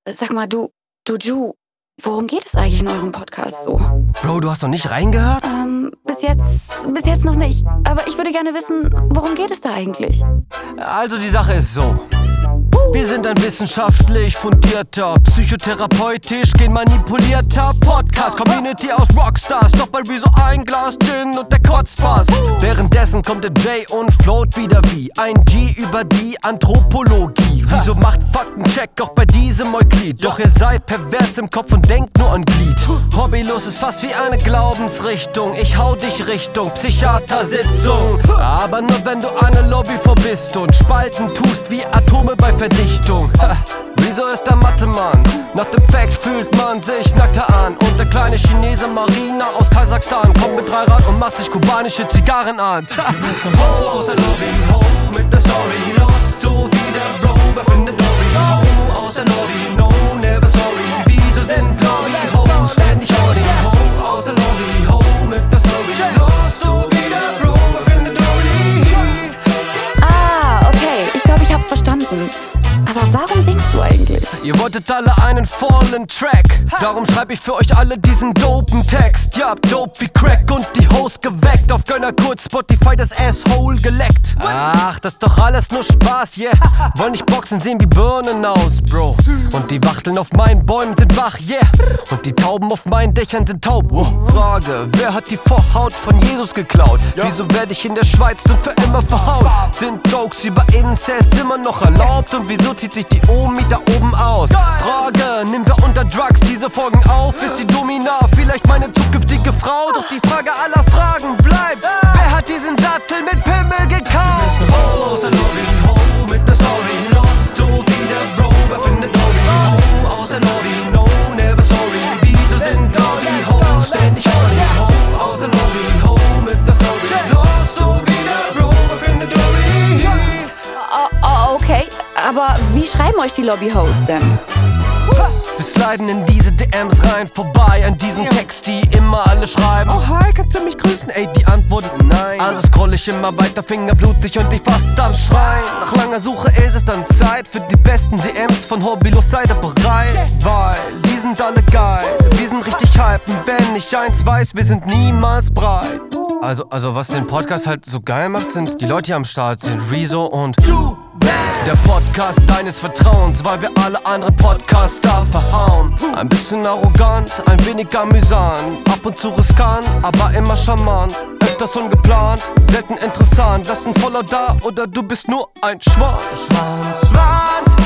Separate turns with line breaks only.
Sag mal, du Ju, worum geht es eigentlich in eurem Podcast so?
Bro, du hast noch nicht reingehört?
Bis jetzt noch nicht. Aber ich würde gerne wissen, worum geht es da eigentlich?
Also die Sache ist so. Wir sind ein wissenschaftlich fundierter, psychotherapeutisch genmanipulierter Podcast-Community aus Rockstars. Doch bei Rezo ein Glas Gin und der kotzt fast. Währenddessen kommt der Jay und float wieder wie ein G über die Anthropologie. Rezo macht Faktencheck auch bei diesem Euklid. Doch ihr seid pervers im Kopf und denkt nur an Glied. Hobbylos ist fast wie eine Glaubensrichtung. Ich hau dich Richtung Psychiatersitzung. Aber nur wenn du eine Lobby vor bist und spalten tust wie Atome bei Verdichtung. Wieso ist der Mathe-Mann? Nach dem Fact fühlt man sich nackter an. Und der kleine Chinese Marina aus Kasachstan kommt mit Dreirad und macht sich kubanische Zigarren an. Du bist vom Ho aus der Lobby, Ho mit der Story. Lost so wie der Bro, wer findet Lobby? Ho aus der Lobby, no, never sorry. Wieso sind Lobby Ho ständig horny? Ho aus der Lobby, Ho mit der Story. Lost so wie der Bro, wer findet Lobby?
Ah, okay, ich glaube, ich hab's verstanden. Aber warum singst du eigentlich?
Ihr wolltet alle einen vollen Track. Darum schreib ich für euch alle diesen dopen Text. Ja, dope wie Crack und die Host geweckt. Auf Gönner kurz Spotify das Asshole geleckt. Ach, das ist doch alles nur Spaß, yeah. Wollen nicht boxen, sehen wie Birnen aus, Bro. Und die Wachteln auf meinen Bäumen sind wach, yeah. Und die Tauben auf meinen Dächern sind taub. Frage, wer hat die Vorhaut von Jesus geklaut? Wieso werde ich in der Schweiz nun für immer verhaut? Sind Jokes über Inzest immer noch erlaubt? Und wieso zieht sich die Omi da oben aus? Frage, nehmen wir unter Drugs diese Folgen auf? Ist die Domina vielleicht meine zukünftige Frau? Doch die Frage aller Fragen bleibt: Wer hat diesen Sattel mit Pimmel gekauft? Ho aus der Lobby, Ho mit der Story. Lost so wie der Bro, wer findet Lobby? Ho aus der Lobby, no, never sorry. Wieso sind Lobby Ho ständig horny? Ho aus der Lobby, Ho mit der Story. Lost so wie der Bro, wer findet Lobby?
Okay, aber wie schreiben euch die Lobby-Hosts denn?
Wir sliden in diese DMs rein, vorbei an diesen Text, die immer alle schreiben. Oh hi, kannst du mich grüßen? Ey, die Antwort ist nein. Also scroll ich immer weiter, fingerblutig und ich fast am Schreien. Nach langer Suche ist es dann Zeit für die besten DMs von Hobbylos, seid ihr bereit? Weil die sind alle geil, wir sind richtig hype. Und wenn ich eins weiß, wir sind niemals breit. Also was den Podcast halt so geil macht, sind die Leute, die am Start sind. Rezo und Ju. Der Podcast deines Vertrauens, weil wir alle anderen Podcaster verhauen. Ein bisschen arrogant, ein wenig amüsant, ab und zu riskant, aber immer charmant. Öfters ungeplant, selten interessant. Lass ein Follow da oder du bist nur ein Schwanz.